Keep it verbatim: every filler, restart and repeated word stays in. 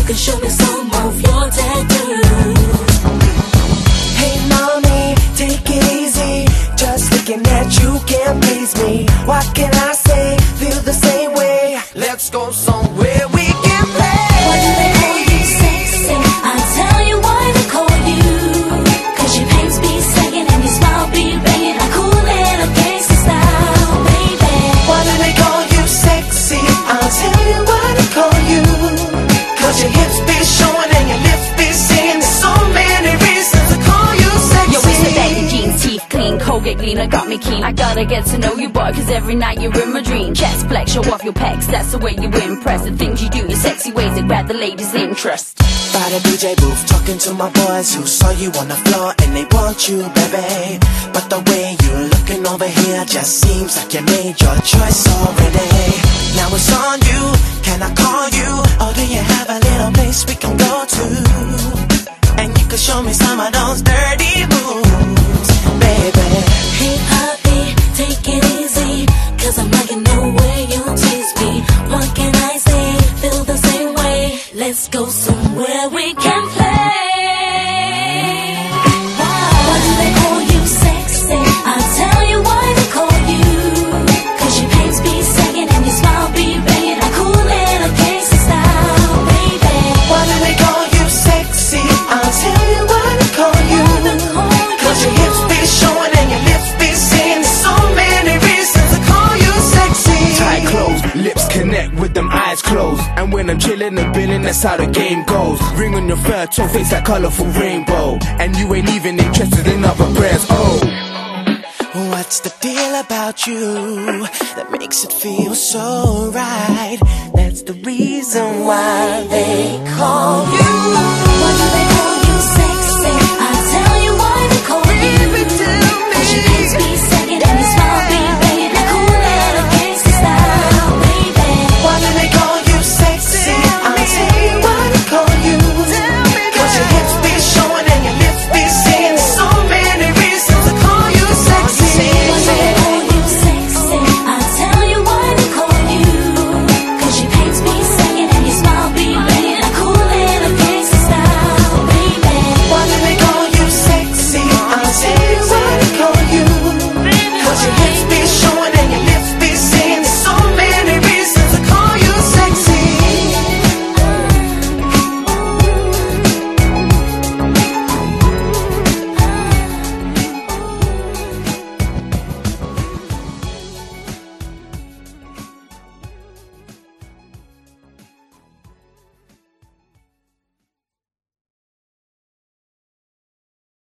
can show me some of your tattoos. Hey mommy, take it easy. Just looking at you can't please me. What can I say? Feel the same way. Let's go somewhere we can play. Why do they call you sexy? I tell you why they call you. Cause your pants be sagging and your smile be banging a cool little gangsta style, baby. Why do they call you sexy? I'll tell you why they call you. Cause your hips be showing and your lips be seeing. There's so many reasons to call you sexy. Yo, it's the baggy jeans, teeth clean, Colgate cleaner got me keen. I gotta get to know you, boy, cause every night you're in my dream. Chest flex, show off your pecs, that's the way you impress. The things you do, your sexy ways that grab the ladies' interest. By the D J booth, talking to my boys who saw you on the floor and they want you, baby. But the way you're looking over here just seems like you made your choice already. Now it's on you, can I call you? Or do you have a little place we can go to? And you can show me some of those dirty moves, baby. Hey puppy, take it easy. Cause I'm liking the way you tease me. What can I say? Feel the same way. Let's go somewhere we can play. Why do they call you sexy? I'll tell you why they call you. Cause your pants be sagging and your smile be banging a cool little gangsta style, baby. Why do they call you sexy? I'll tell you why they call you. Cause your hips be showing and your lips be seeing. There's so many reasons to call you sexy. Tight clothes, lips connect with them eyes closed. And when I'm chilling and billing, that's how the game goes. Ring on your fur toe, face that colorful rainbow. And you ain't even interested in other brands, oh. What's the deal about you that makes it feel so right? That's the reason why they call you